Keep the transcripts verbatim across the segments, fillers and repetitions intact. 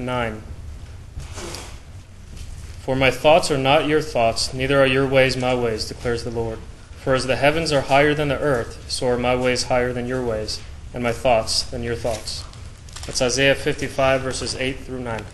nine. For my thoughts are not your thoughts, neither are your ways my ways, declares the Lord. For as the heavens are higher than the earth, so are my ways higher than your ways, and my thoughts than your thoughts. That's Isaiah fifty-five, verses eight through nine.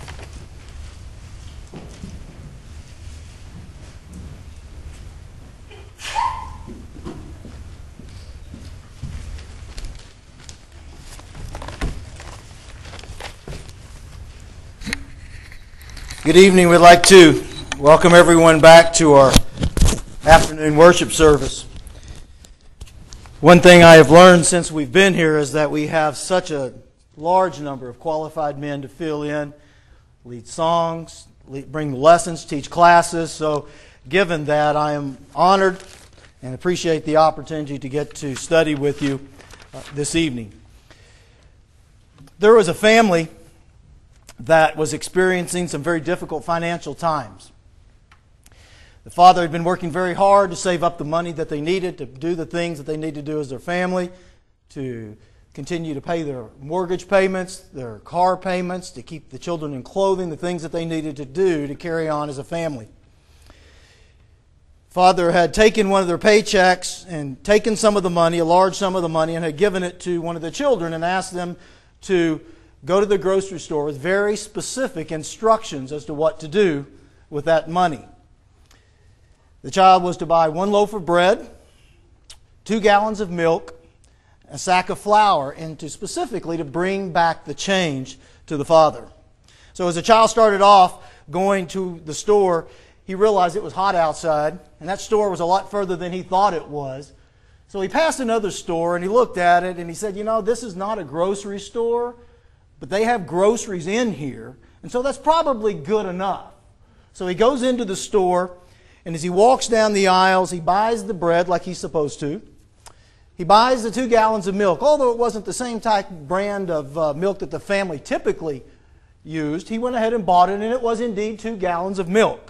Good evening. We'd like to welcome everyone back to our afternoon worship service. One thing I have learned since we've been here is that we have such a large number of qualified men to fill in, lead songs, lead, bring lessons, teach classes. So given that, I am honored and appreciate the opportunity to get to study with you uh, this evening. There was a family that was experiencing some very difficult financial times. The father had been working very hard to save up the money that they needed to do the things that they need to do as their family, to continue to pay their mortgage payments, their car payments, to keep the children in clothing, the things that they needed to do to carry on as a family. Father had taken one of their paychecks and taken some of the money, a large sum of the money, and had given it to one of the children and asked them to go to the grocery store with very specific instructions as to what to do with that money. The child was to buy one loaf of bread, two gallons of milk, a sack of flour, and to specifically to bring back the change to the father. So as the child started off going to the store, he realized it was hot outside, and that store was a lot further than he thought it was. So he passed another store, and he looked at it, and he said, you know, this is not a grocery store, but they have groceries in here, and so that's probably good enough. So he goes into the store, and as he walks down the aisles, he buys the bread like he's supposed to. He buys the two gallons of milk. Although it wasn't the same type brand of uh, milk that the family typically used, he went ahead and bought it, and it was indeed two gallons of milk.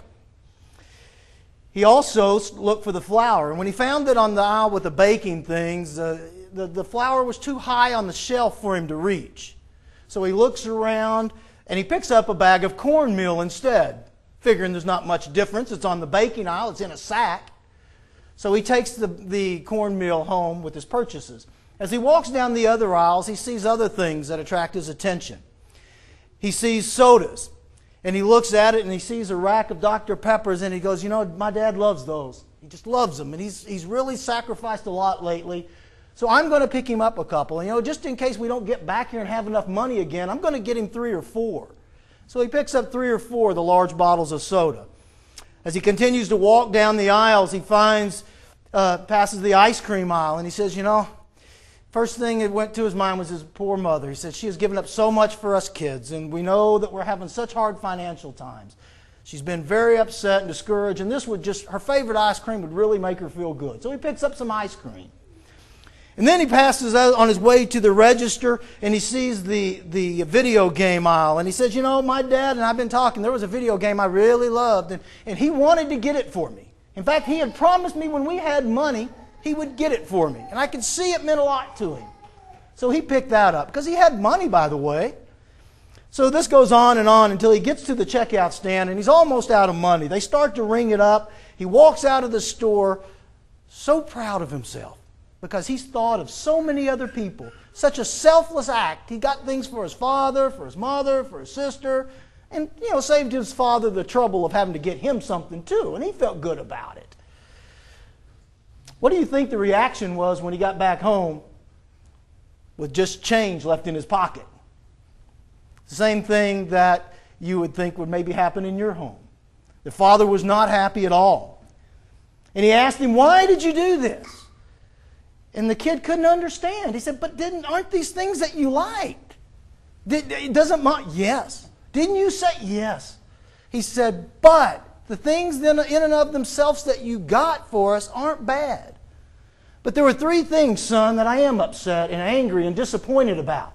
He also looked for the flour, and when he found that on the aisle with the baking things, uh, the, the flour was too high on the shelf for him to reach. So he looks around, and he picks up a bag of cornmeal instead, figuring there's not much difference. It's on the baking aisle. It's in a sack. So he takes the, the cornmeal home with his purchases. As he walks down the other aisles, he sees other things that attract his attention. He sees sodas, and he looks at it, and he sees a rack of Doctor Peppers, and he goes, you know, my dad loves those. He just loves them, and he's, he's really sacrificed a lot lately. So I'm going to pick him up a couple. And, you know, just in case we don't get back here and have enough money again, I'm going to get him three or four. So he picks up three or four of the large bottles of soda. As he continues to walk down the aisles, he finds, uh, passes the ice cream aisle, and he says, you know, first thing that went to his mind was his poor mother. He said, she has given up so much for us kids, and we know that we're having such hard financial times. She's been very upset and discouraged, and this would just, her favorite ice cream would really make her feel good. So he picks up some ice cream. And then he passes out on his way to the register, and he sees the, the video game aisle. And he says, you know, my dad and I've been talking. There was a video game I really loved, and, and he wanted to get it for me. In fact, he had promised me when we had money, he would get it for me. And I could see it meant a lot to him. So he picked that up, because he had money, by the way. So this goes on and on until he gets to the checkout stand, and he's almost out of money. They start to ring it up. He walks out of the store so proud of himself, because he's thought of so many other people. Such a selfless act. He got things for his father, for his mother, for his sister, and, you know, saved his father the trouble of having to get him something too, and he felt good about it. What do you think the reaction was when he got back home with just change left in his pocket? The same thing that you would think would maybe happen in your home. The father was not happy at all. And he asked him, why did you do this? And the kid couldn't understand. He said, but didn't aren't these things that you liked? Did, it doesn't mind. Yes. Didn't you say yes? He said, but the things in and of themselves that you got for us aren't bad. But there were three things, son, that I am upset and angry and disappointed about.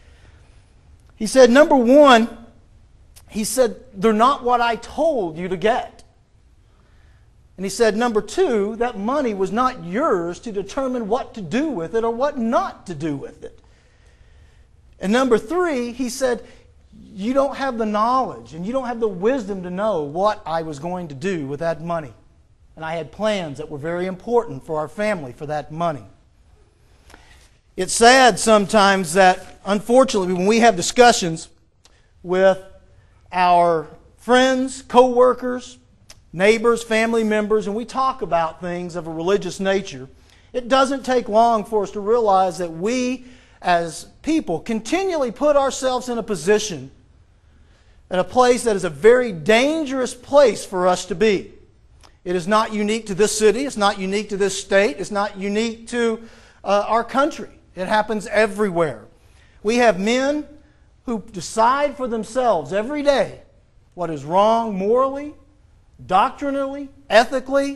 He said, number one, he said, they're not what I told you to get. And he said, number two, that money was not yours to determine what to do with it or what not to do with it. And number three, he said, you don't have the knowledge and you don't have the wisdom to know what I was going to do with that money. And I had plans that were very important for our family for that money. It's sad sometimes that, unfortunately, when we have discussions with our friends, co-workers, neighbors, family members, and we talk about things of a religious nature, it doesn't take long for us to realize that we, as people, continually put ourselves in a position, in a place that is a very dangerous place for us to be. It is not unique to this city. It's not unique to this state. It's not unique to uh, our country. It happens everywhere. We have men who decide for themselves every day what is wrong morally, doctrinally, ethically.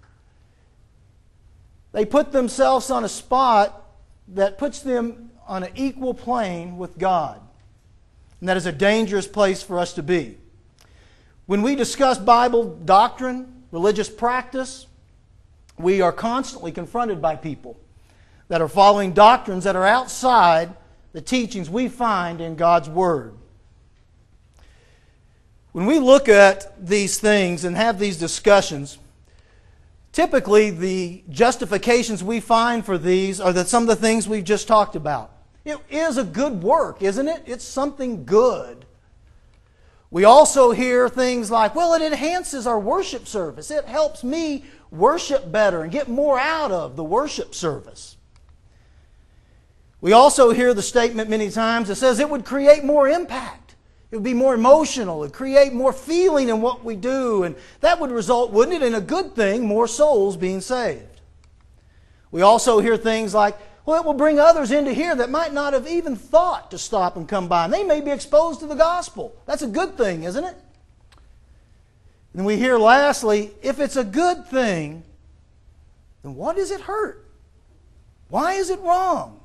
They put themselves on a spot that puts them on an equal plane with God. And that is a dangerous place for us to be. When we discuss Bible doctrine, religious practice, we are constantly confronted by people that are following doctrines that are outside the teachings we find in God's Word. When we look at these things and have these discussions, typically the justifications we find for these are that some of the things we've just talked about. It is a good work, isn't it? It's something good. We also hear things like, well, it enhances our worship service. It helps me worship better and get more out of the worship service. We also hear the statement many times that says it would create more impact. It would be more emotional. It would create more feeling in what we do. And that would result, wouldn't it, in a good thing, more souls being saved. We also hear things like, well, it will bring others into here that might not have even thought to stop and come by. And they may be exposed to the gospel. That's a good thing, isn't it? And we hear lastly, if it's a good thing, then what does it hurt? Why is it wrong?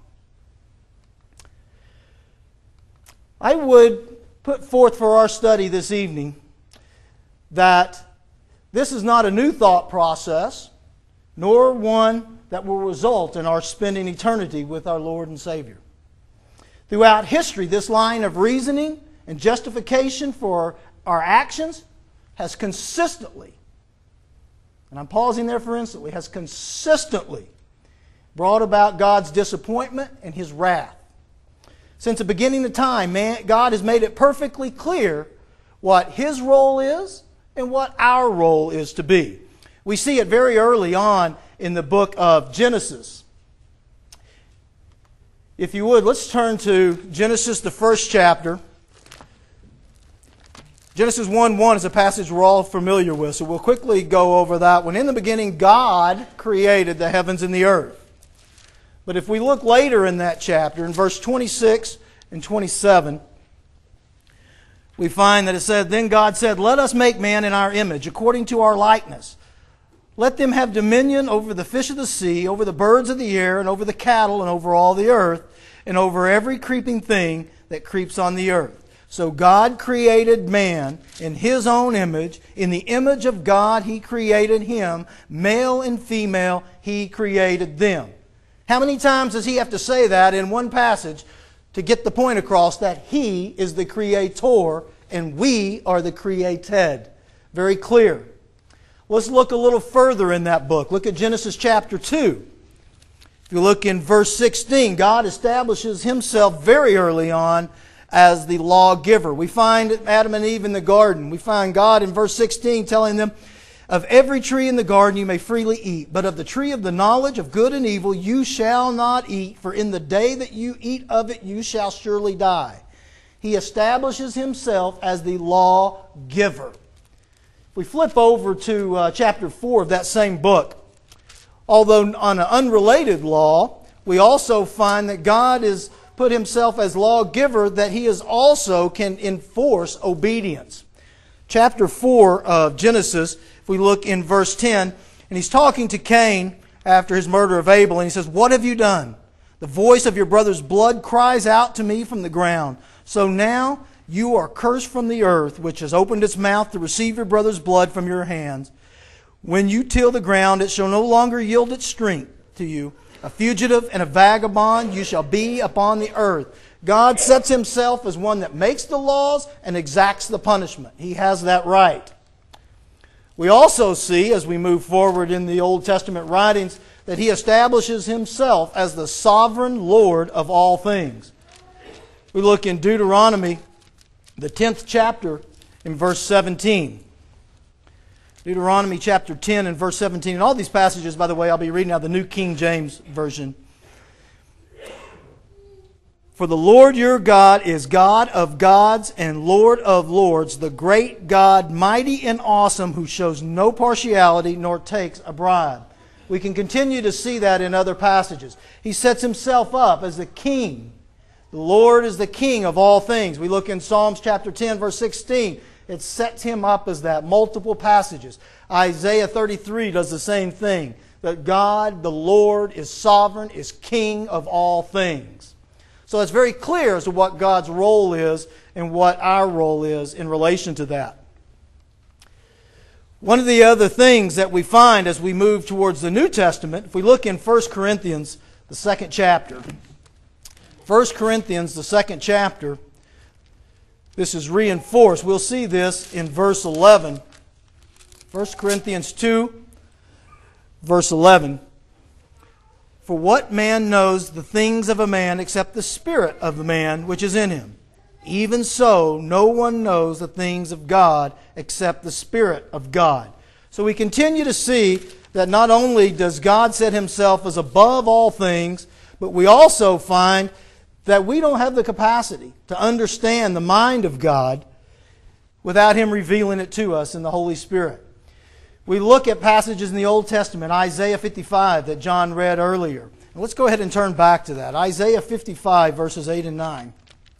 I would put forth for our study this evening that this is not a new thought process, nor one that will result in our spending eternity with our Lord and Savior. Throughout history, this line of reasoning and justification for our actions has consistently, and I'm pausing there for instantly, has consistently brought about God's disappointment and His wrath. Since the beginning of time, man, God has made it perfectly clear what His role is and what our role is to be. We see it very early on in the book of Genesis. If you would, let's turn to Genesis, the first chapter. Genesis one one is a passage we're all familiar with, so we'll quickly go over that one. In the beginning, God created the heavens and the earth. But if we look later in that chapter, in verse twenty-six and twenty-seven, we find that it said, Then God said, Let us make man in our image, according to our likeness. Let them have dominion over the fish of the sea, over the birds of the air, and over the cattle, and over all the earth, and over every creeping thing that creeps on the earth. So God created man in His own image. In the image of God He created him. Male and female He created them. How many times does He have to say that in one passage to get the point across that He is the creator and we are the created? Very clear. Let's look a little further in that book. Look at Genesis chapter two. If you look in verse sixteen, God establishes Himself very early on as the lawgiver. We find Adam and Eve in the garden. We find God in verse sixteen telling them, Of every tree in the garden you may freely eat, but of the tree of the knowledge of good and evil you shall not eat, for in the day that you eat of it you shall surely die. He establishes Himself as the lawgiver. If we flip over to uh, chapter four of that same book, although on an unrelated law, we also find that God has put Himself as lawgiver, that He is also can enforce obedience. Chapter four of Genesis, if we look in verse ten, and He's talking to Cain after his murder of Abel, and He says, What have you done? The voice of your brother's blood cries out to me from the ground. So now you are cursed from the earth, which has opened its mouth to receive your brother's blood from your hands. When you till the ground, it shall no longer yield its strength to you. A fugitive and a vagabond you shall be upon the earth. God sets himself as one that makes the laws and exacts the punishment. He has that right. We also see, as we move forward in the Old Testament writings, that he establishes himself as the sovereign Lord of all things. We look in Deuteronomy, the tenth chapter, in verse seventeen. Deuteronomy chapter ten and verse seventeen. And all these passages, by the way, I'll be reading out of the New King James Version. For the Lord your God is God of gods and Lord of lords, the great God, mighty and awesome, who shows no partiality nor takes a bribe. We can continue to see that in other passages. He sets himself up as the king. The Lord is the king of all things. We look in Psalms chapter ten, verse sixteen. It sets him up as that. Multiple passages. Isaiah thirty-three does the same thing. That God, the Lord, is sovereign, is king of all things. So it's very clear as to what God's role is and what our role is in relation to that. One of the other things that we find as we move towards the New Testament, if we look in First Corinthians, the second chapter. First Corinthians, the second chapter, this is reinforced. We'll see this in verse eleven. First Corinthians two, verse eleven. For what man knows the things of a man except the spirit of the man which is in him? Even so, no one knows the things of God except the Spirit of God. So we continue to see that not only does God set himself as above all things, but we also find that we don't have the capacity to understand the mind of God without him revealing it to us in the Holy Spirit. We look at passages in the Old Testament, Isaiah fifty-five that John read earlier. And let's go ahead and turn back to that. Isaiah fifty-five, verses eight and nine.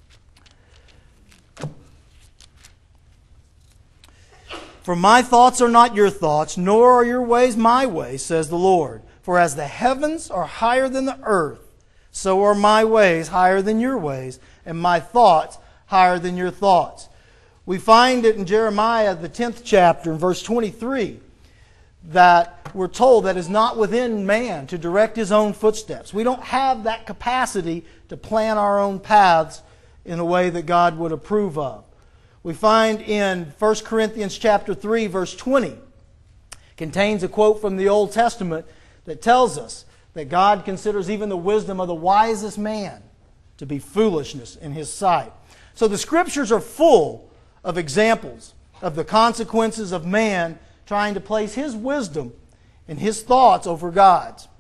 For my thoughts are not your thoughts, nor are your ways my ways, says the Lord. For as the heavens are higher than the earth, so are my ways higher than your ways, and my thoughts higher than your thoughts. We find it in Jeremiah, the tenth chapter, in verse twenty-three, that we're told that it's not within man to direct his own footsteps. We don't have that capacity to plan our own paths in a way that God would approve of. We find in First Corinthians chapter three, verse twenty, contains a quote from the Old Testament that tells us that God considers even the wisdom of the wisest man to be foolishness in his sight. So the Scriptures are full of examples of the consequences of man trying to place his wisdom and his thoughts over God's.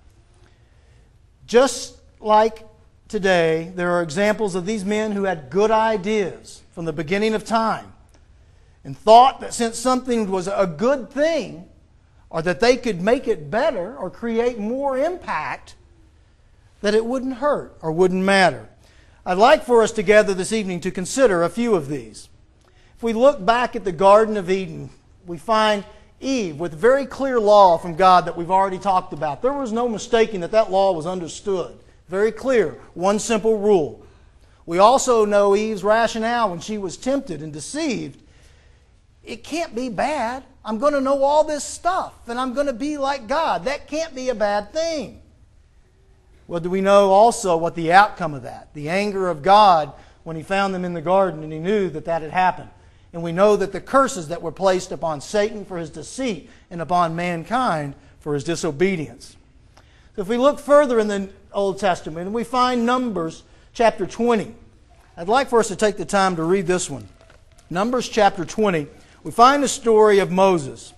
Just like today, there are examples of these men who had good ideas from the beginning of time and thought that since something was a good thing, or that they could make it better or create more impact, that it wouldn't hurt or wouldn't matter. I'd like for us together this evening to consider a few of these. If we look back at the Garden of Eden, we find Eve with very clear law from God that we've already talked about. There was no mistaking that that law was understood. Very clear. One simple rule. We also know Eve's rationale when she was tempted and deceived. It can't be bad. I'm going to know all this stuff and I'm going to be like God. That can't be a bad thing. Well, do we know also what the outcome of that? The anger of God when he found them in the garden and he knew that that had happened. And we know that the curses that were placed upon Satan for his deceit and upon mankind for his disobedience. So if we look further in the Old Testament and we find Numbers chapter twenty, I'd like for us to take the time to read this one. Numbers chapter twenty, we find the story of Moses.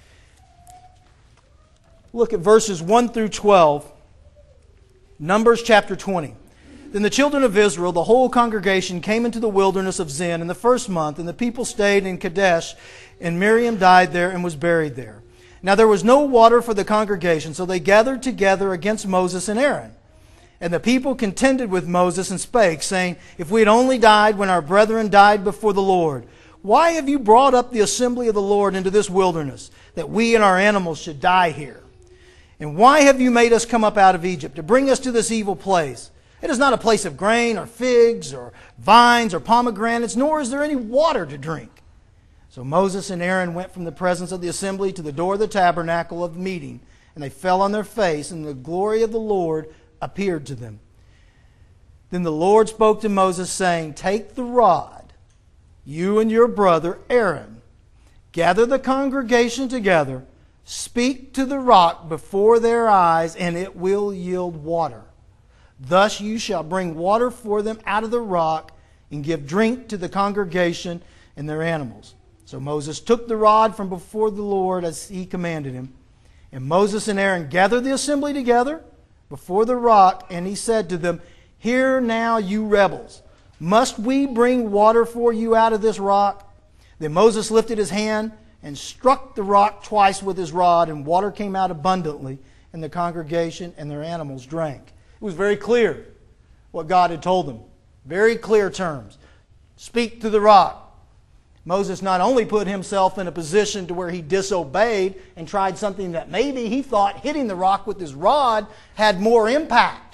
Look at verses one through twelve. Numbers chapter twenty. Then the children of Israel, the whole congregation, came into the wilderness of Zin in the first month, and the people stayed in Kadesh, and Miriam died there and was buried there. Now there was no water for the congregation, so they gathered together against Moses and Aaron. And the people contended with Moses and spake, saying, If we had only died when our brethren died before the Lord, why have you brought up the assembly of the Lord into this wilderness, that we and our animals should die here? And why have you made us come up out of Egypt, to bring us to this evil place? It is not a place of grain, or figs, or vines, or pomegranates, nor is there any water to drink. So Moses and Aaron went from the presence of the assembly to the door of the tabernacle of meeting, and they fell on their face, and the glory of the Lord appeared to them. Then the Lord spoke to Moses, saying, Take the rod, you and your brother Aaron, gather the congregation together, speak to the rock before their eyes, and it will yield water. Thus you shall bring water for them out of the rock, and give drink to the congregation and their animals. So Moses took the rod from before the Lord as he commanded him. And Moses and Aaron gathered the assembly together before the rock, and he said to them, Hear now, you rebels, must we bring water for you out of this rock? Then Moses lifted his hand and struck the rock twice with his rod, and water came out abundantly, and the congregation and their animals drank. It was very clear what God had told them. Very clear terms. Speak to the rock. Moses not only put himself in a position to where he disobeyed and tried something that maybe he thought hitting the rock with his rod had more impact.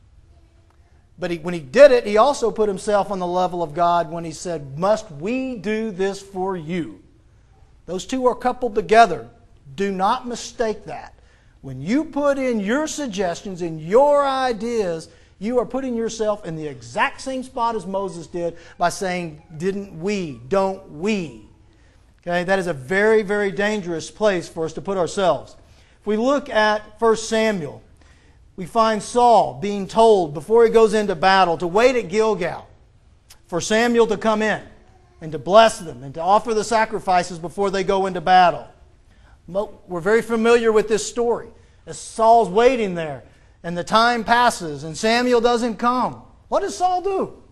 But he, when he did it, he also put himself on the level of God when he said, Must we do this for you? Those two are coupled together. Do not mistake that. When you put in your suggestions and your ideas, you are putting yourself in the exact same spot as Moses did by saying, Didn't we? Don't we? Okay, that is a very, very dangerous place for us to put ourselves. If we look at First Samuel, we find Saul being told before he goes into battle to wait at Gilgal for Samuel to come in and to bless them and to offer the sacrifices before they go into battle. We're very familiar with this story. As Saul's waiting there and the time passes and Samuel doesn't come, what does Saul do?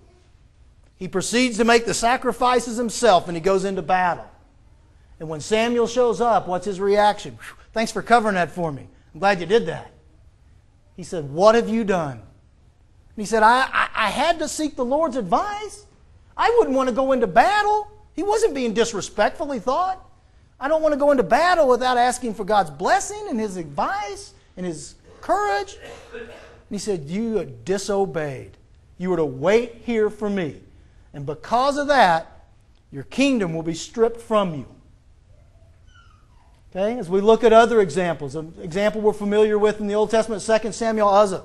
He proceeds to make the sacrifices himself and he goes into battle. And when Samuel shows up, what's his reaction? Thanks for covering that for me. I'm glad you did that. He said, What have you done? And he said, I, I, I had to seek the Lord's advice. I wouldn't want to go into battle. He wasn't being disrespectful, he thought. I don't want to go into battle without asking for God's blessing and His advice and His courage. And he said, You disobeyed. You were to wait here for me. And because of that, your kingdom will be stripped from you. Okay, as we look at other examples, an example we're familiar with in the Old Testament, Second Samuel, Uzzah.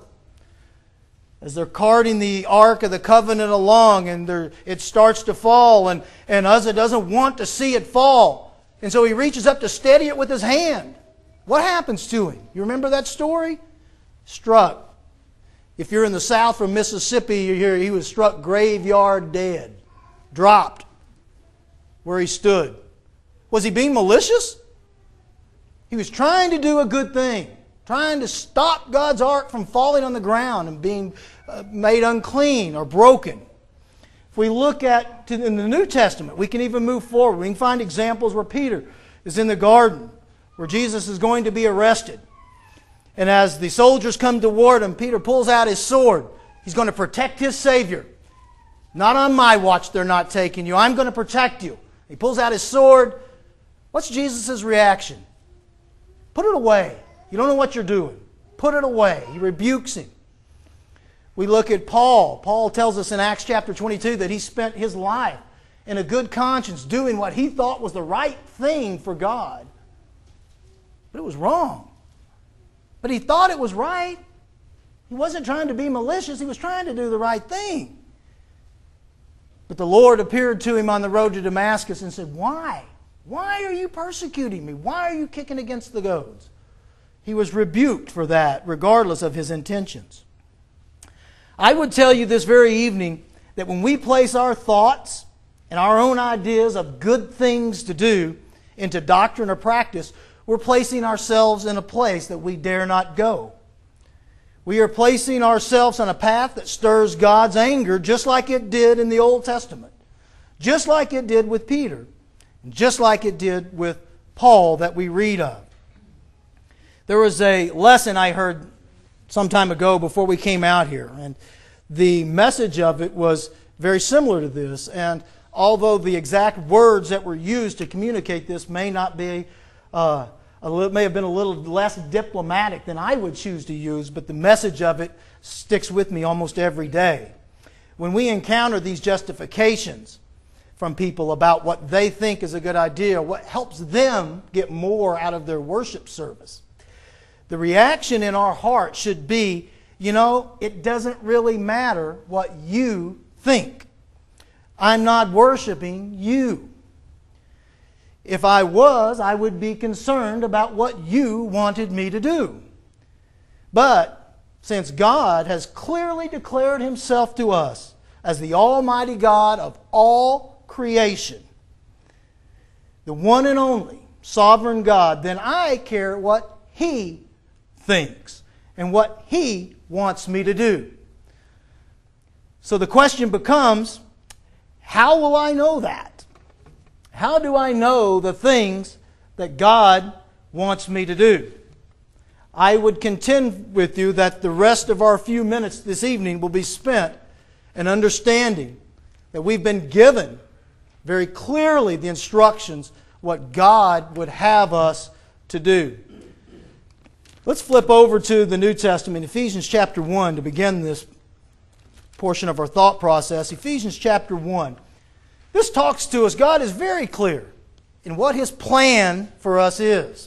As they're carting the Ark of the Covenant along and it starts to fall and, and Uzzah doesn't want to see it fall. And so he reaches up to steady it with his hand. What happens to him? You remember that story? Struck. If you're in the south from Mississippi, you hear he was struck graveyard dead. Dropped where he stood. Was he being malicious? He was trying to do a good thing, trying to stop God's ark from falling on the ground and being uh, made unclean or broken. If we look at to, in the New Testament, we can even move forward. We can find examples where Peter is in the garden, where Jesus is going to be arrested. And as the soldiers come toward him, Peter pulls out his sword. He's going to protect his Savior. Not on my watch they're not taking you. I'm going to protect you. He pulls out his sword. What's Jesus' reaction? Put it away. You don't know what you're doing. Put it away. He rebukes him. We look at Paul. Paul tells us in Acts chapter twenty-two that he spent his life in a good conscience doing what he thought was the right thing for God. But it was wrong. But he thought it was right. He wasn't trying to be malicious. He was trying to do the right thing. But the Lord appeared to him on the road to Damascus and said, Why? Why are you persecuting me? Why are you kicking against the goads? He was rebuked for that, regardless of his intentions. I would tell you this very evening that when we place our thoughts and our own ideas of good things to do into doctrine or practice, we're placing ourselves in a place that we dare not go. We are placing ourselves on a path that stirs God's anger just like it did in the Old Testament. Just like it did with Peter. Just like it did with Paul that we read of. There was a lesson I heard some time ago before we came out here. And the message of it was very similar to this. And although the exact words that were used to communicate this may not be, uh, a little, may have been a little less diplomatic than I would choose to use, but the message of it sticks with me almost every day. When we encounter these justifications from people about what they think is a good idea, what helps them get more out of their worship service, the reaction in our heart should be you know, it doesn't really matter what you think. I'm not worshiping you. If I was, I would be concerned about what you wanted me to do. But since God has clearly declared Himself to us as the Almighty God of all creation, the one and only sovereign God, then I care what He thinks and what He wants me to do. So the question becomes, how will I know that? How do I know the things that God wants me to do? I would contend with you that the rest of our few minutes this evening will be spent in understanding that we've been given very clearly the instructions what God would have us to do. Let's flip over to the New Testament, Ephesians chapter one, to begin this portion of our thought process. Ephesians chapter one. This talks to us. God is very clear in what His plan for us is.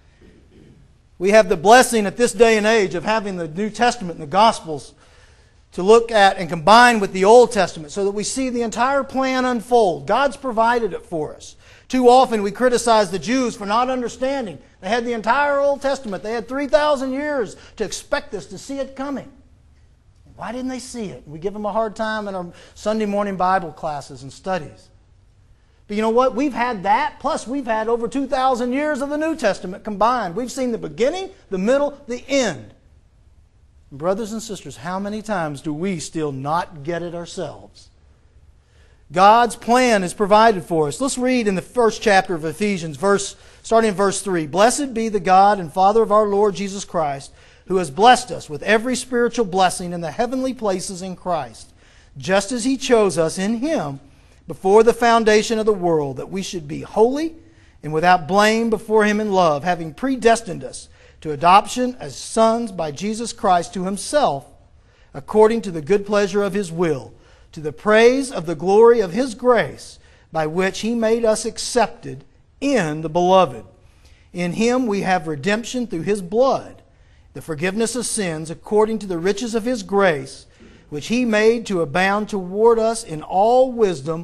We have the blessing at this day and age of having the New Testament and the Gospels to look at and combine with the Old Testament so that we see the entire plan unfold. God's provided it for us. Too often we criticize the Jews for not understanding. They had the entire Old Testament. They had three thousand years to expect us to see it coming. Why didn't they see it? We give them a hard time in our Sunday morning Bible classes and studies. But you know what? We've had that, plus we've had over two thousand years of the New Testament combined. We've seen the beginning, the middle, the end. Brothers and sisters, how many times do we still not get it ourselves? God's plan is provided for us. Let's read in the first chapter of Ephesians, verse, starting in verse three. Blessed be the God and Father of our Lord Jesus Christ, who has blessed us with every spiritual blessing in the heavenly places in Christ, just as He chose us in Him before the foundation of the world, that we should be holy and without blame before Him in love, having predestined us to adoption as sons by Jesus Christ to Himself, according to the good pleasure of His will, to the praise of the glory of His grace, by which He made us accepted in the Beloved. In Him we have redemption through His blood, the forgiveness of sins, according to the riches of His grace, which He made to abound toward us in all wisdom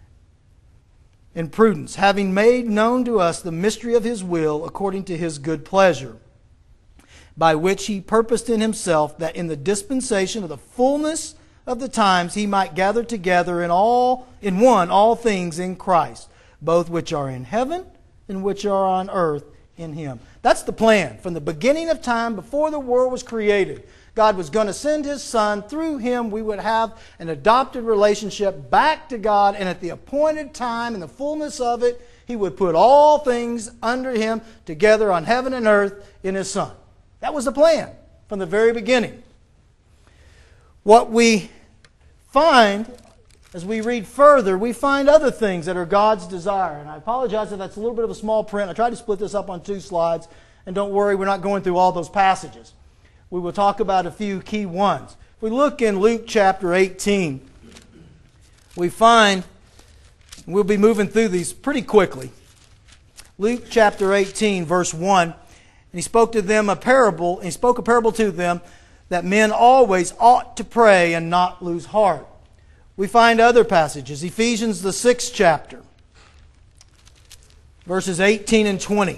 and prudence, having made known to us the mystery of His will, according to His good pleasure, by which He purposed in Himself that in the dispensation of the fullness of the times He might gather together in all in one all things in Christ, both which are in heaven and which are on earth in Him. That's the plan. From the beginning of time, before the world was created, God was going to send His Son. Through Him we would have an adopted relationship back to God, and at the appointed time, in the fullness of it, He would put all things under Him together on heaven and earth in His Son. That was the plan from the very beginning. What we find, as we read further, we find other things that are God's desire. And I apologize if that's a little bit of a small print. I tried to split this up on two slides. And don't worry, we're not going through all those passages. We will talk about a few key ones. If we look in Luke chapter eighteen, we find, we'll be moving through these pretty quickly. Luke chapter eighteen, verse one. And He spoke to them a parable, and He spoke a parable to them that men always ought to pray and not lose heart. We find other passages. Ephesians, the sixth chapter, verses eighteen and twenty.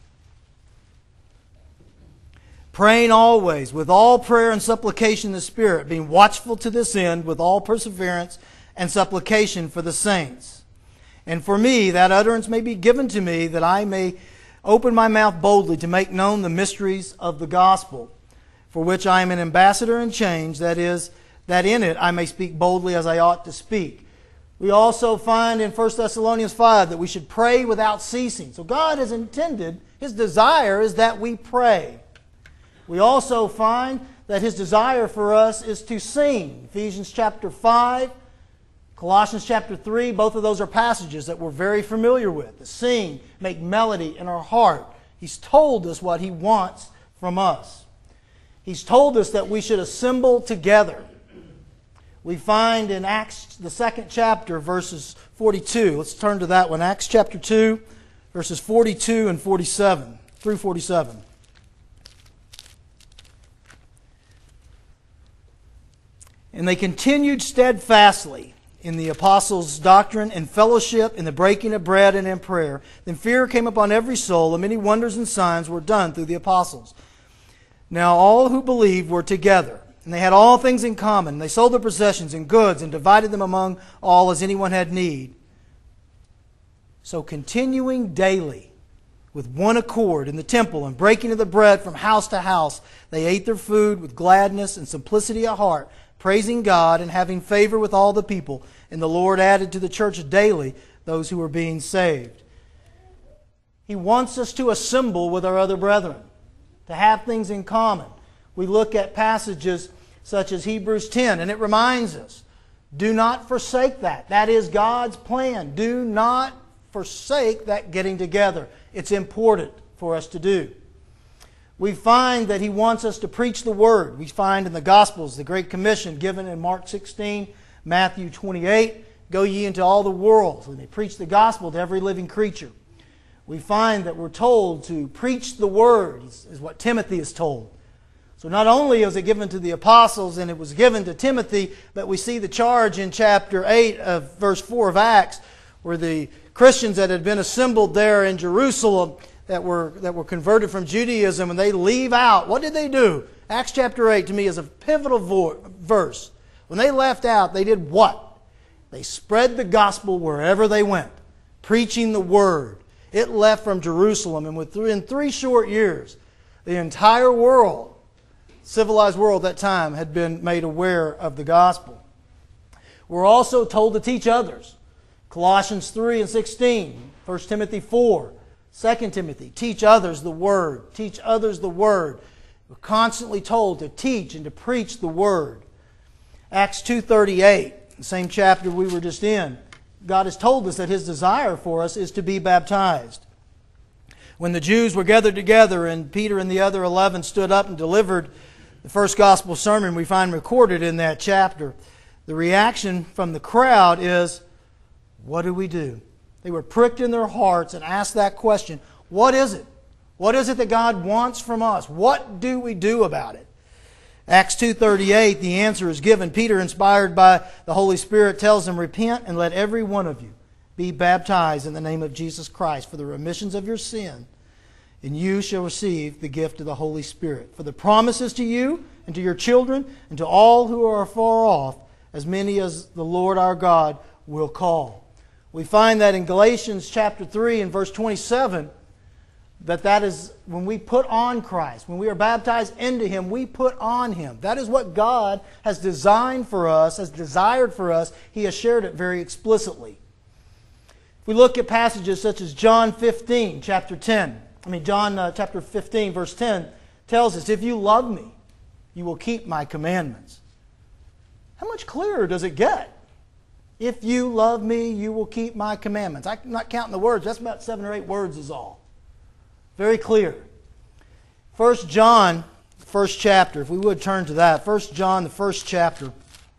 Praying always with all prayer and supplication in the Spirit, being watchful to this end with all perseverance and supplication for the saints. And for me, that utterance may be given to me, that I may open my mouth boldly to make known the mysteries of the gospel, for which I am an ambassador in chains, that is, that in it I may speak boldly as I ought to speak. We also find in First Thessalonians five that we should pray without ceasing. So God has intended, His desire is that we pray. We also find that His desire for us is to sing. Ephesians chapter five, Colossians chapter three, both of those are passages that we're very familiar with. To sing, make melody in our heart. He's told us what He wants from us. He's told us that we should assemble together. We find in Acts, the second chapter, verses forty-two. Let's turn to that one. Acts chapter two, verses forty-two and forty-seven, through forty-seven. And they continued steadfastly in the apostles' doctrine and fellowship, in the breaking of bread and in prayer. Then fear came upon every soul, and many wonders and signs were done through the apostles. Now all who believed were together, and they had all things in common. They sold their possessions and goods and divided them among all as anyone had need. So continuing daily with one accord in the temple and breaking of the bread from house to house, they ate their food with gladness and simplicity of heart, praising God and having favor with all the people. And the Lord added to the church daily those who were being saved. He wants us to assemble with our other brethren, to have things in common. We look at passages such as Hebrews ten, and it reminds us, do not forsake that. That is God's plan. Do not forsake that getting together. It's important for us to do. We find that He wants us to preach the Word. We find in the Gospels the Great Commission given in Mark sixteen, Matthew twenty-eight, go ye into all the world, and they preach the gospel to every living creature. We find that we're told to preach the Word, is what Timothy is told. So not only was it given to the apostles and it was given to Timothy, but we see the charge in chapter eight of verse four of Acts, where the Christians that had been assembled there in Jerusalem that were that were converted from Judaism, and they leave out. What did they do? Acts chapter eight to me is a pivotal vo- verse. When they left out, they did what? They spread the gospel wherever they went, preaching the Word. It left from Jerusalem, and within three short years, the entire world, civilized world at that time, had been made aware of the gospel. We're also told to teach others. Colossians three and sixteen, First Timothy four, Second Timothy, teach others the Word. Teach others the Word. We're constantly told to teach and to preach the Word. Acts two thirty-eight, the same chapter we were just in, God has told us that His desire for us is to be baptized. When the Jews were gathered together and Peter and the other eleven stood up and delivered the first gospel sermon we find recorded in that chapter, the reaction from the crowd is, what do we do? They were pricked in their hearts and asked that question, what is it? What is it that God wants from us? What do we do about it? Acts two thirty-eight, the answer is given. Peter, inspired by the Holy Spirit, tells them, repent and let every one of you be baptized in the name of Jesus Christ for the remissions of your sin, and you shall receive the gift of the Holy Spirit. For the promises to you and to your children and to all who are far off, as many as the Lord our God will call. We find that in Galatians chapter three and verse twenty-seven, that that is when we put on Christ, when we are baptized into Him, we put on Him. That is what God has designed for us, has desired for us. He has shared it very explicitly. If we look at passages such as John fifteen, chapter ten, I mean John uh, chapter fifteen, verse ten, tells us, if you love me, you will keep my commandments. How much clearer does it get? If you love me, you will keep my commandments. I'm not counting the words. That's about seven or eight words is all. Very clear. First John, first chapter, if we would turn to that. First John, the first chapter.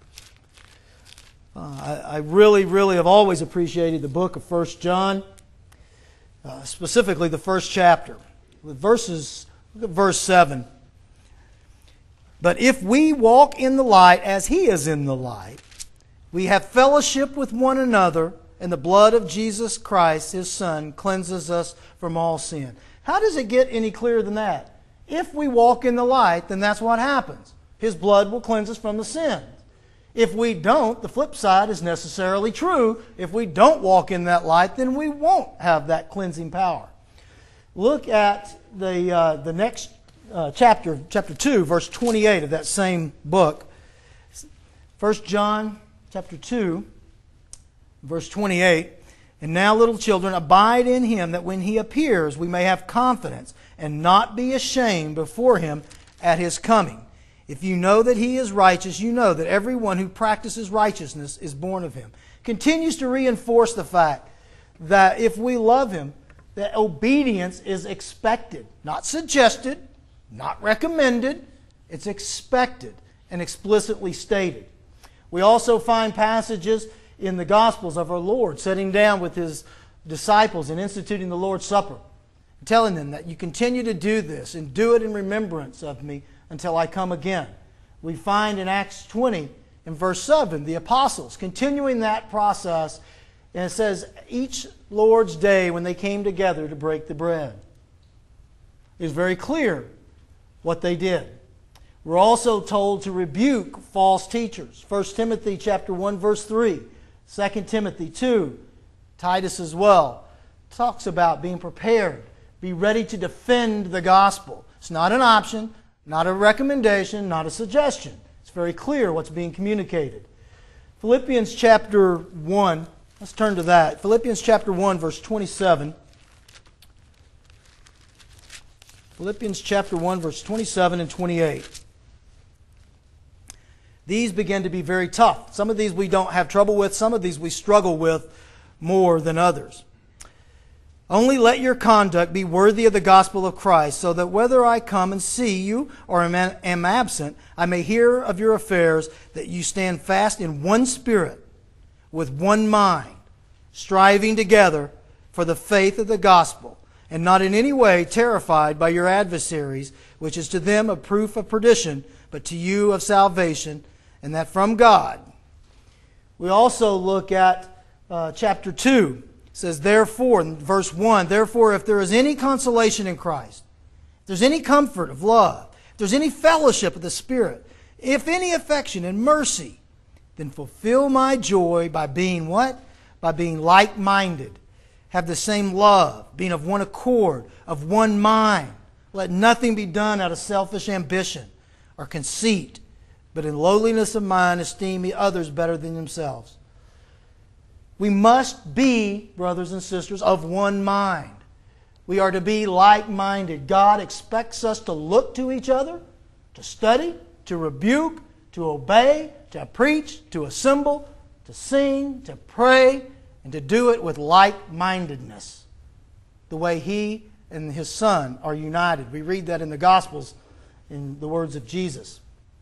Uh, I, I really, really have always appreciated the book of First John, uh, specifically the first chapter. With verses, look at verse seven. But if we walk in the light as He is in the light, we have fellowship with one another, and the blood of Jesus Christ, His Son, cleanses us from all sin. How does it get any clearer than that? If we walk in the light, then that's what happens. His blood will cleanse us from the sins. If we don't, the flip side is necessarily true. If we don't walk in that light, then we won't have that cleansing power. Look at the uh, the next uh, chapter, chapter two, verse twenty-eight of that same book. First John chapter two, verse twenty-eight. And now, little children, abide in Him, that when He appears, we may have confidence and not be ashamed before Him at His coming. If you know that He is righteous, you know that everyone who practices righteousness is born of Him. Continues to reinforce the fact that if we love Him, that obedience is expected. Not suggested, not recommended. It's expected and explicitly stated. We also find passages in the Gospels of our Lord sitting down with His disciples and instituting the Lord's Supper, telling them that you continue to do this and do it in remembrance of me until I come again. We find in Acts twenty in verse seven, the apostles, continuing that process, and it says, each Lord's day when they came together to break the bread. It was very clear what they did. We're also told to rebuke false teachers. First Timothy chapter one, verse three, Second Timothy two, Titus as well, talks about being prepared, be ready to defend the gospel. It's not an option, not a recommendation, not a suggestion. It's very clear what's being communicated. Philippians chapter one, let's turn to that. Philippians chapter one, verse twenty-seven. Philippians chapter one, verse twenty-seven and twenty-eight. These begin to be very tough. Some of these we don't have trouble with. Some of these we struggle with more than others. Only let your conduct be worthy of the gospel of Christ, so that whether I come and see you or am, am absent, I may hear of your affairs, that you stand fast in one spirit, with one mind, striving together for the faith of the gospel, and not in any way terrified by your adversaries, which is to them a proof of perdition, but to you of salvation, and that from God. We also look at uh, chapter two. It says, therefore, in verse one, therefore, if there is any consolation in Christ, if there's any comfort of love, if there's any fellowship of the Spirit, if any affection and mercy, then fulfill my joy by being what? By being like-minded. Have the same love, being of one accord, of one mind. Let nothing be done out of selfish ambition or conceit, but in lowliness of mind esteem others better than themselves. We must be, brothers and sisters, of one mind. We are to be like-minded. God expects us to look to each other, to study, to rebuke, to obey, to preach, to assemble, to sing, to pray, and to do it with like-mindedness, the way He and His Son are united. We read that in the Gospels in the words of Jesus.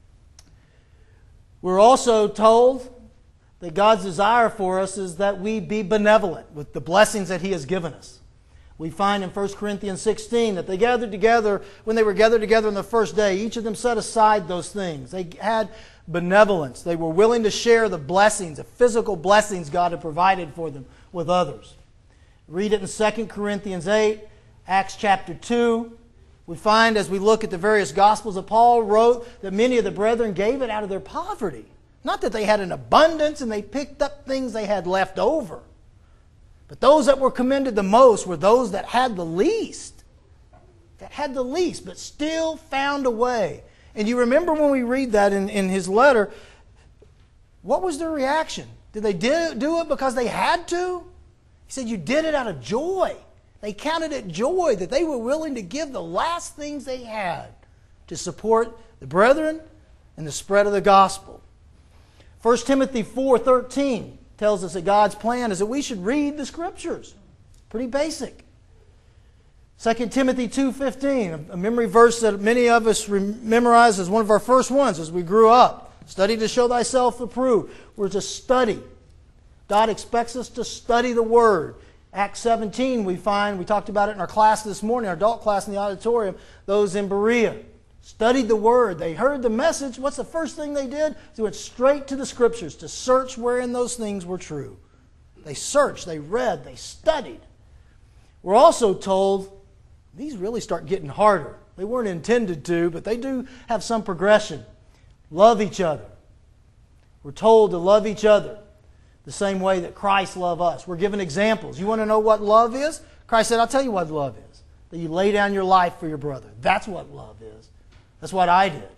We're also told that God's desire for us is that we be benevolent with the blessings that He has given us. We find in First Corinthians sixteen that they gathered together, when they were gathered together on the first day, each of them set aside those things. They had benevolence. They were willing to share the blessings, the physical blessings God had provided for them with others. Read it in Second Corinthians eight, Acts chapter two. We find as we look at the various Gospels that Paul wrote that many of the brethren gave it out of their poverty. Not that they had an abundance and they picked up things they had left over. But those that were commended the most were those that had the least. That had the least, but still found a way. And you remember when we read that in, in his letter, what was their reaction? Did they do it because they had to? He said, you did it out of joy. They counted it joy that they were willing to give the last things they had to support the brethren and the spread of the gospel. First Timothy four thirteen tells us that God's plan is that we should read the Scriptures. Pretty basic. Second Timothy two fifteen, a memory verse that many of us memorized as one of our first ones as we grew up. Study to show thyself approved. We're to study. God expects us to study the Word. Acts seventeen, we find, we talked about it in our class this morning, our adult class in the auditorium, those in Berea studied the Word. They heard the message. What's the first thing they did? They went straight to the Scriptures to search wherein those things were true. They searched, they read, they studied. We're also told these really start getting harder. They weren't intended to, but they do have some progression. Love each other. We're told to love each other the same way that Christ loved us. We're given examples. You want to know what love is? Christ said, I'll tell you what love is. That you lay down your life for your brother. That's what love is. That's what I did.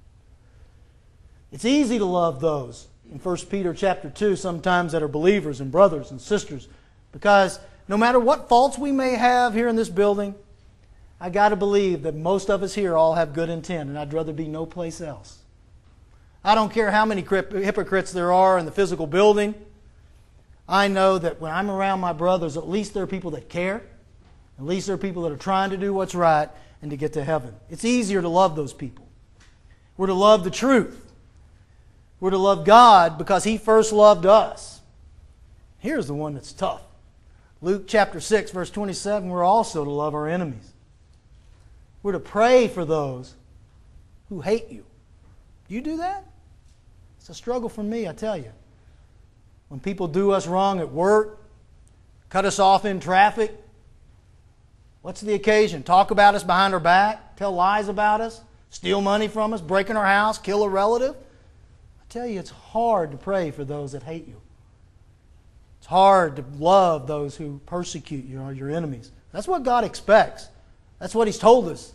It's easy to love those in First Peter chapter two sometimes that are believers and brothers and sisters, because no matter what faults we may have here in this building, I got to believe that most of us here all have good intent, and I'd rather be no place else. I don't care how many hypocrites there are in the physical building. I know that when I'm around my brothers, at least there are people that care. At least there are people that are trying to do what's right and to get to heaven. It's easier to love those people. We're to love the truth. We're to love God because He first loved us. Here's the one that's tough. Luke chapter six, verse twenty-seven, we're also to love our enemies. We're to pray for those who hate you. Do you do that? It's a struggle for me, I tell you. When people do us wrong at work, cut us off in traffic, what's the occasion? Talk about us behind our back, tell lies about us, steal money from us, break in our house, kill a relative. I tell you, it's hard to pray for those that hate you. It's hard to love those who persecute you or your enemies. That's what God expects. That's what He's told us.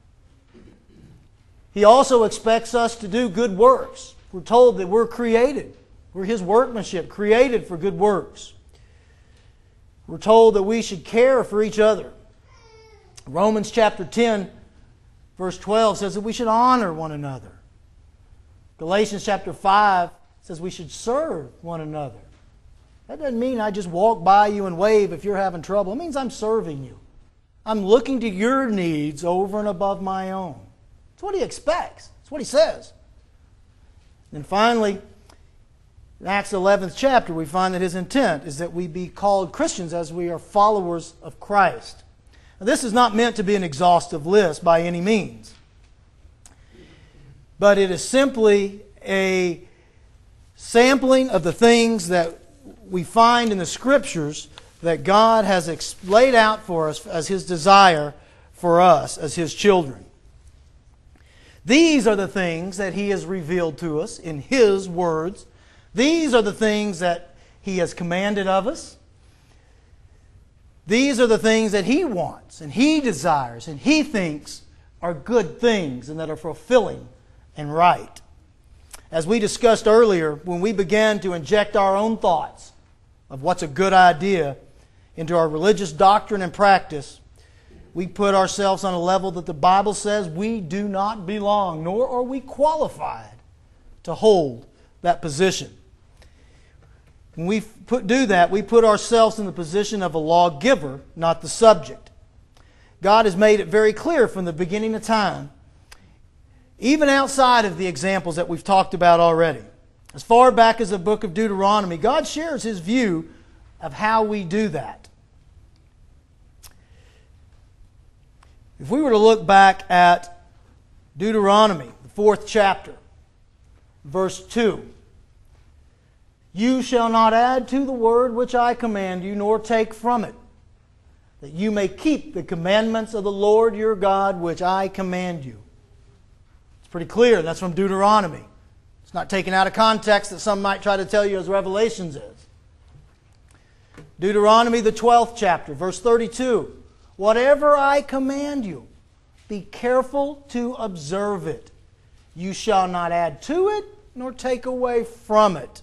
He also expects us to do good works. We're told that we're created. We're His workmanship, created for good works. We're told that we should care for each other. Romans chapter ten, verse twelve says that we should honor one another. Galatians chapter five says we should serve one another. That doesn't mean I just walk by you and wave if you're having trouble. It means I'm serving you. I'm looking to your needs over and above my own. That's what He expects. That's what He says. And finally, in Acts eleventh chapter, we find that His intent is that we be called Christians as we are followers of Christ. Now, this is not meant to be an exhaustive list by any means, but it is simply a sampling of the things that we find in the Scriptures that God has ex- laid out for us as His desire for us as His children. These are the things that He has revealed to us in His words. These are the things that He has commanded of us. These are the things that He wants and He desires and He thinks are good things and that are fulfilling and right. As we discussed earlier, when we began to inject our own thoughts of what's a good idea into our religious doctrine and practice, we put ourselves on a level that the Bible says we do not belong, nor are we qualified to hold that position. When we put, do that, we put ourselves in the position of a lawgiver, not the subject. God has made it very clear from the beginning of time, even outside of the examples that we've talked about already. As far back as the book of Deuteronomy, God shares His view of how we do that. If we were to look back at Deuteronomy, the fourth chapter, verse two, "You shall not add to the word which I command you, nor take from it, that you may keep the commandments of the Lord your God, which I command you." It's pretty clear. That's from Deuteronomy. It's not taken out of context that some might try to tell you as Revelations is. Deuteronomy, the twelfth chapter, verse thirty-two. "Whatever I command you, be careful to observe it. You shall not add to it, nor take away from it."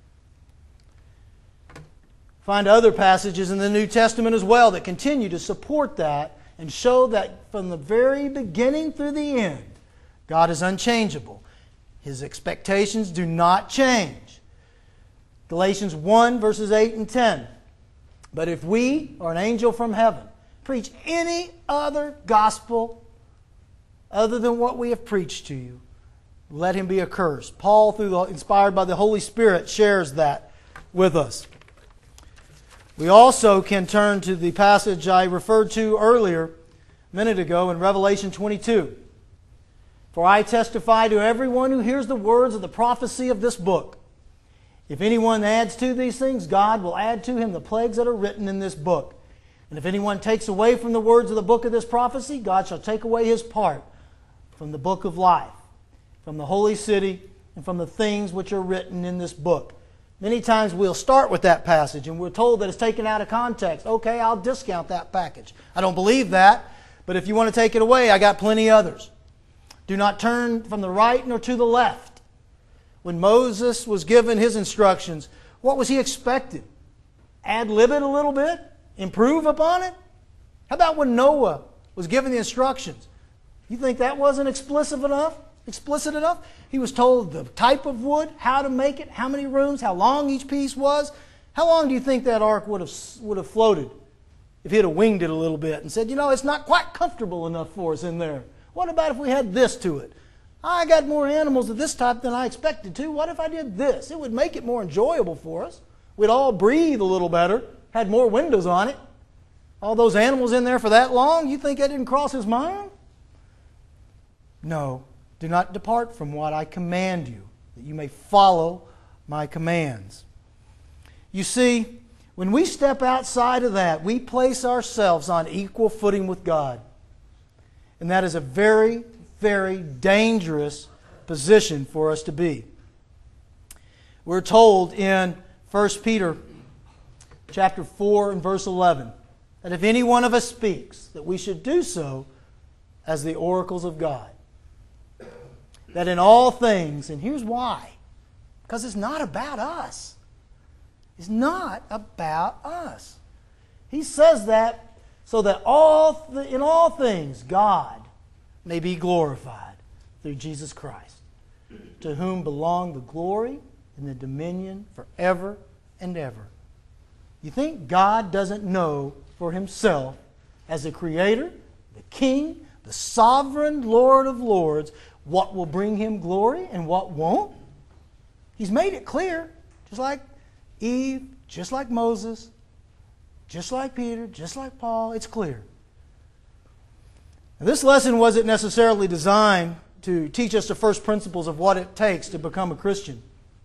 Find other passages in the New Testament as well that continue to support that and show that from the very beginning through the end, God is unchangeable. His expectations do not change. Galatians one, verses eight and ten. "But if we, or an angel from heaven, preach any other gospel other than what we have preached to you, let him be accursed." Paul, through the, inspired by the Holy Spirit, shares that with us. We also can turn to the passage I referred to earlier, a minute ago, in Revelation twenty-two. "For I testify to everyone who hears the words of the prophecy of this book. If anyone adds to these things, God will add to him the plagues that are written in this book. And if anyone takes away from the words of the book of this prophecy, God shall take away his part from the book of life, from the holy city, and from the things which are written in this book." Many times we'll start with that passage and we're told that it's taken out of context. Okay, I'll discount that package. I don't believe that, but if you want to take it away, I got plenty others. "Do not turn from the right nor to the left." When Moses was given his instructions, what was he expected? Ad-lib it a little bit? Improve upon it? How about when Noah was given the instructions? You think that wasn't explicit enough? Explicit enough? He was told the type of wood, how to make it, how many rooms, how long each piece was. How long do you think that ark would have, would have floated if he'd have winged it a little bit and said, you know, it's not quite comfortable enough for us in there. What about if we had this to it? I got more animals of this type than I expected to. What if I did this? It would make it more enjoyable for us. We'd all breathe a little better, had more windows on it. All those animals in there for that long, you think that didn't cross his mind? No. "Do not depart from what I command you," that you may follow my commands. You see, when we step outside of that, we place ourselves on equal footing with God. And that is a very, very dangerous position for us to be. We're told in First Peter chapter four and verse eleven that if any one of us speaks, that we should do so as the oracles of God. That in all things, and here's why, because it's not about us. It's not about us. He says that so that all th- in all things God may be glorified through Jesus Christ, to whom belong the glory and the dominion forever and ever. You think God doesn't know for Himself, as the Creator, the King, the Sovereign Lord of Lords, what will bring Him glory and what won't? He's made it clear, just like Eve, just like Moses, just like Peter, just like Paul. It's clear. Now, this lesson wasn't necessarily designed to teach us the first principles of what it takes to become a Christian.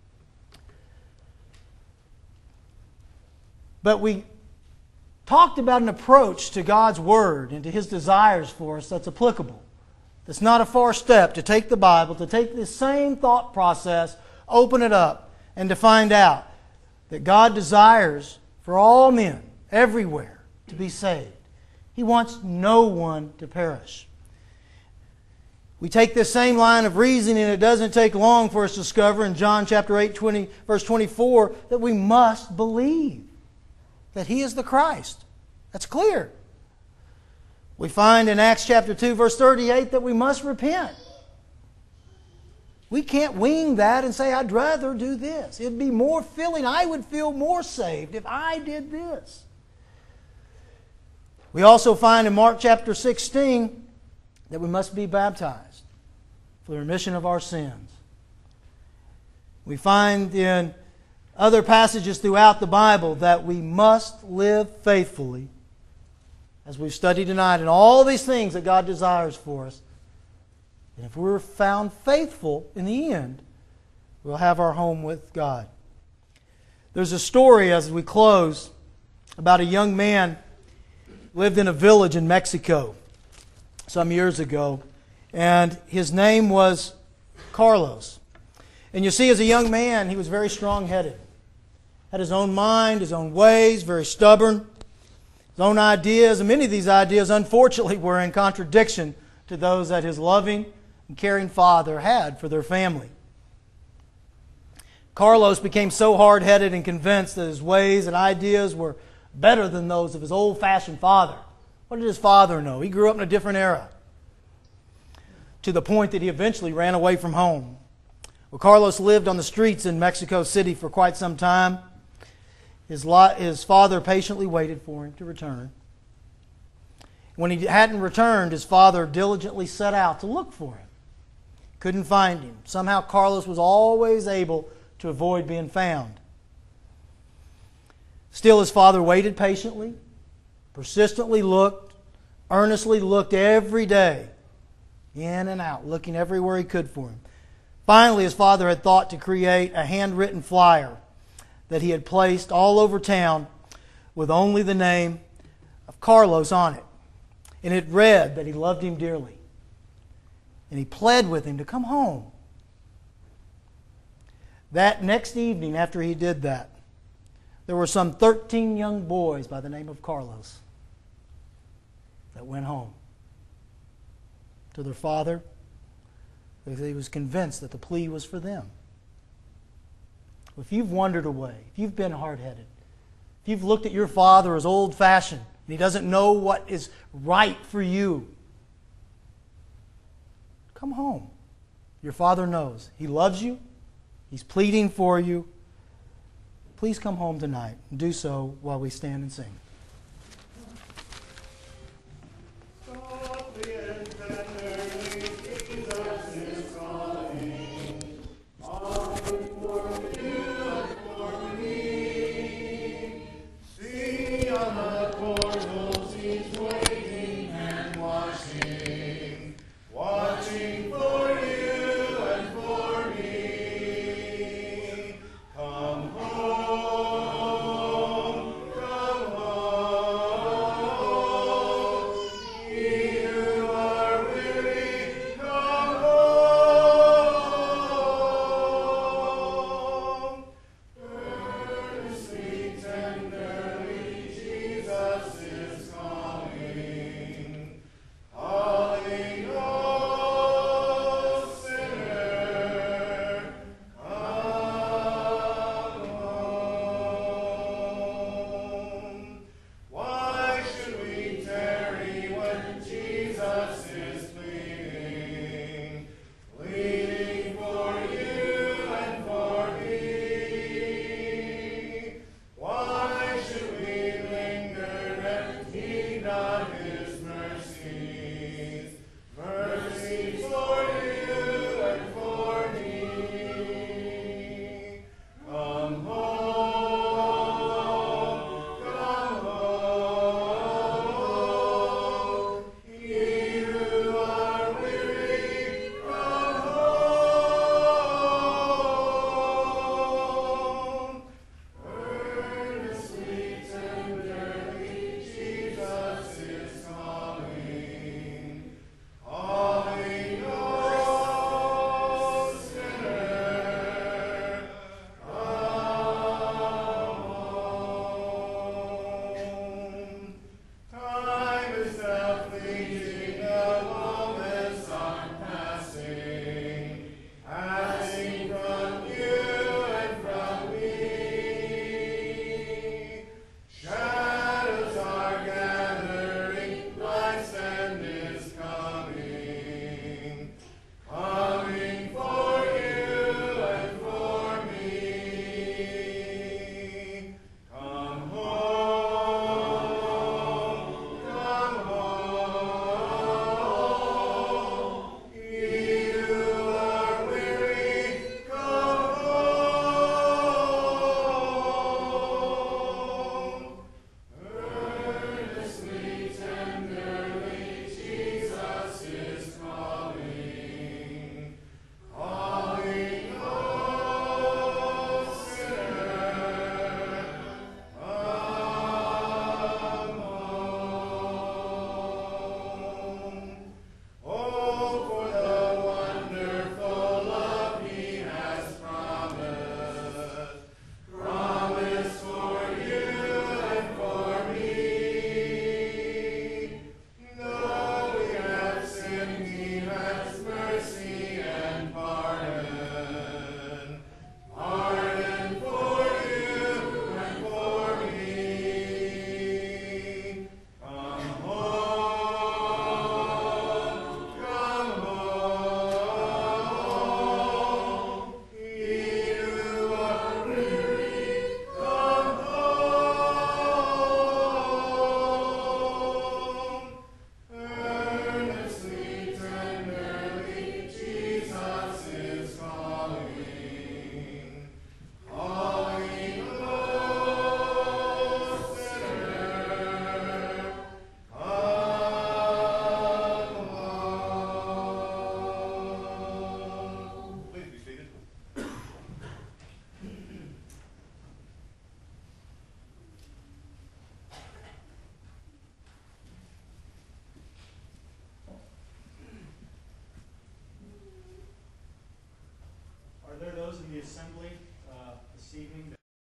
But we talked about an approach to God's Word and to His desires for us that's applicable. It's not a far step to take the Bible, to take the same thought process, open it up, and to find out that God desires for all men, everywhere, to be saved. He wants no one to perish. We take this same line of reasoning, and it doesn't take long for us to discover in John chapter eight, twenty, verse twenty-four, that we must believe that He is the Christ. That's clear. We find in Acts chapter two, verse thirty-eight, that we must repent. We can't wing that and say, I'd rather do this. It'd be more filling. I would feel more saved if I did this. We also find in Mark chapter sixteen that we must be baptized for the remission of our sins. We find in other passages throughout the Bible that we must live faithfully, as we've studied tonight, and all these things that God desires for us. And if we're found faithful in the end, we'll have our home with God. There's a story as we close about a young man who lived in a village in Mexico some years ago, and his name was Carlos. And you see, as a young man, he was very strong-headed. Had his own mind, his own ways, very stubborn. His own ideas, and many of these ideas, unfortunately, were in contradiction to those that his loving and caring father had for their family. Carlos became so hard-headed and convinced that his ways and ideas were better than those of his old-fashioned father. What did his father know? He grew up in a different era, to the point that he eventually ran away from home. Well, Carlos lived on the streets in Mexico City for quite some time. His, li- his father patiently waited for him to return. When he hadn't returned, his father diligently set out to look for him. Couldn't find him. Somehow Carlos was always able to avoid being found. Still, his father waited patiently, persistently looked, earnestly looked every day, in and out, looking everywhere he could for him. Finally, his father had thought to create a handwritten flyer that he had placed all over town with only the name of Carlos on it. And it read that he loved him dearly. And he pled with him to come home. That next evening, after he did that, there were some thirteen young boys by the name of Carlos that went home to their father, because he was convinced that the plea was for them. If you've wandered away, if you've been hard-headed, if you've looked at your father as old-fashioned and he doesn't know what is right for you, come home. Your father knows. He loves you. He's pleading for you. Please come home tonight and do so while we stand and sing. Watching for you and for me. from the assembly uh, this evening.